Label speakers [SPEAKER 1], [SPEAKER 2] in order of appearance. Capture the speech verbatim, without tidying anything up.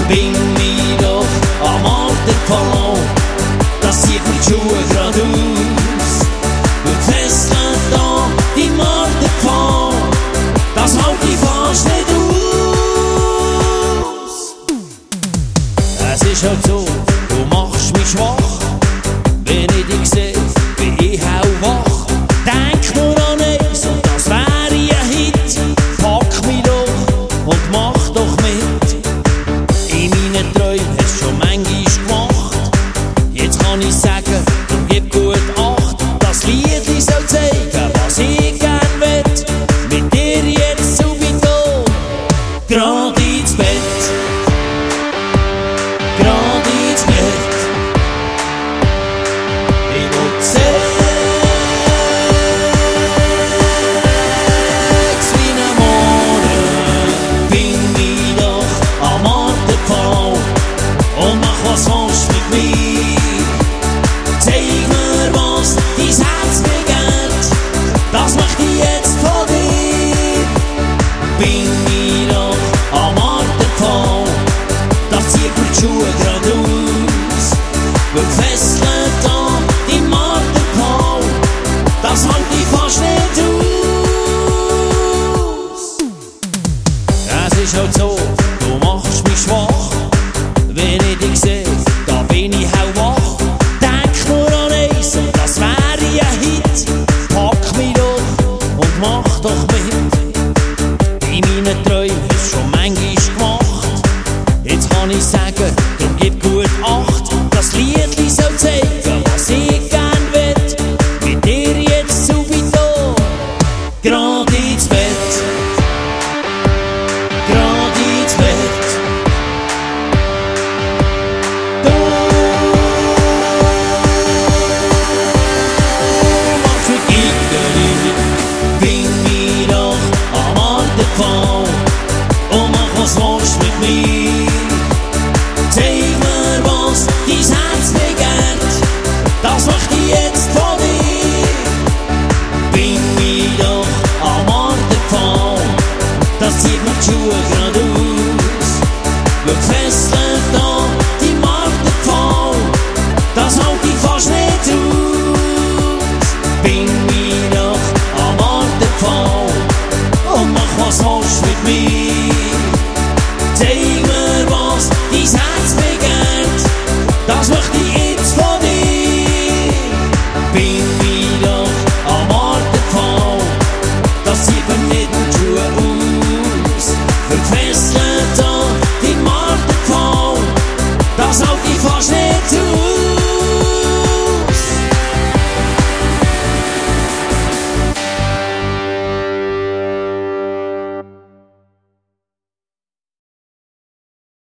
[SPEAKER 1] Bring mich doch am Marterpfahl, das zieht mir die Schuhe grad aus. Und fesselt da die Marterpfahl, das halt ich fast nicht aus. Es ist halt so, du machst mich schwach, wenn ich dich seh, bin ich auch wach. Denk nur an eins, und das wäre ein Hit. Pack mich doch und mach doch mit. In meinen Träumen hast du schon manchmal gemacht. Jetzt kann ich sagen, drum gib gut Acht. Das Lied soll zeigen, was ich gern will. Mit dir jetzt subito, grad ins Bett. Grad ins Bett. Ich will Sex wie ne Morgen. Bring mich doch am Marterpfahl und mach was willst mit mir. Zeig mir, was dein Herz begehrt, das möchte ich jetzt von dir. Bring mich doch am Marterpfahl, das zieht mir die Schuhe grad aus. Weil fesselt da die Marterpfahl, das halt ich fast nicht aus. Es ist halt so, du machst mich schwach, wenn ich dich seh, da bin ich auch wach. Denk nur an eins, und das wäre ein Hit. Pack mich doch und mach doch mit. In meinen Träumen hast du schon manchmal gemacht. Jetzt kann ich sagen, drum gib gut Acht. Das Liedli soll zeigen, was ich gern will. Mit dir jetzt subito, grad ins Bett. Grad ins Bett. Du machst mich gierig. Bring mich doch am Marterpfahl und mach was willst mit mir. Zeig mir, was dein Herz begehrt, das möchte ich jetzt von dir. Bring mich doch am Marterpfahl, das zieht mir die Schuhe grad aus. Weil fesseln